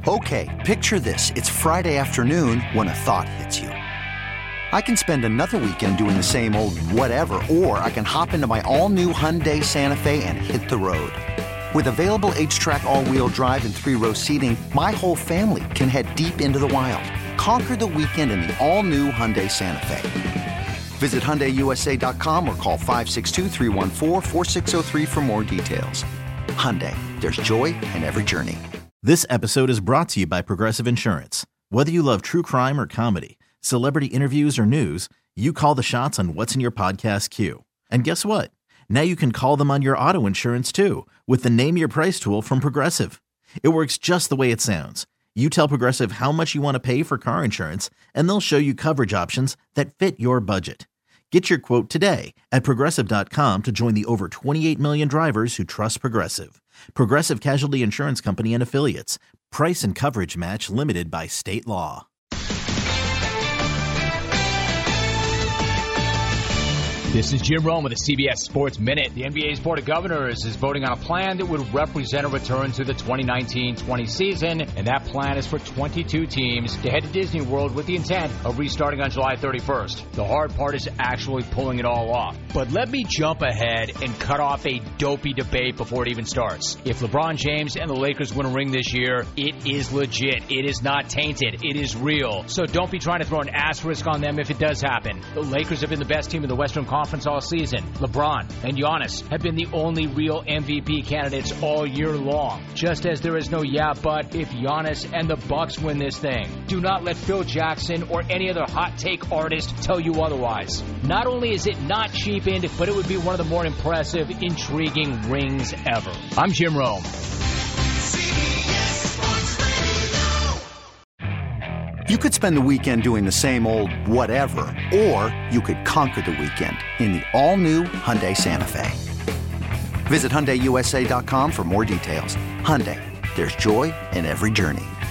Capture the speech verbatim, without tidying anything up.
Okay, picture this. It's Friday afternoon when a thought hits you. I can spend another weekend doing the same old whatever, or I can hop into my all-new Hyundai Santa Fe and hit the road. With available H-Track all-wheel drive and three-row seating, my whole family can head deep into the wild. Conquer the weekend in the all-new Hyundai Santa Fe. Visit Hyundai U S A dot com or call five six two, three one four, four six zero three for more details. Hyundai, there's joy in every journey. This episode is brought to you by Progressive Insurance. Whether you love true crime or comedy, celebrity interviews or news, you call the shots on what's in your podcast queue. And guess what? Now you can call them on your auto insurance too with the Name Your Price tool from Progressive. It works just the way it sounds. You tell Progressive how much you want to pay for car insurance, and they'll show you coverage options that fit your budget. Get your quote today at Progressive dot com to join the over twenty-eight million drivers who trust Progressive. Progressive Casualty Insurance Company and Affiliates. Price and coverage match limited by state law. This is Jim Rome with the C B S Sports Minute. The N B A's Board of Governors is voting on a plan that would represent a return to the twenty nineteen twenty season, and that plan is for twenty-two teams to head to Disney World with the intent of restarting on July thirty-first. The hard part is actually pulling it all off. But let me jump ahead and cut off a dopey debate before it even starts. If LeBron James and the Lakers win a ring this year, it is legit. It is not tainted. It is real. So don't be trying to throw an asterisk on them if it does happen. The Lakers have been the best team in the Western Conference all season. LeBron and Giannis have been the only real M V P candidates all year long. Just as there is no yeah but if Giannis and the Bucks win this thing. Do not let Phil Jackson or any other hot take artist tell you otherwise. Not only is it not cheapened, but it would be one of the more impressive, intriguing rings ever. I'm Jim Rome. You could spend the weekend doing the same old whatever, or you could conquer the weekend in the all-new Hyundai Santa Fe. Visit Hyundai U S A dot com for more details. Hyundai, there's joy in every journey.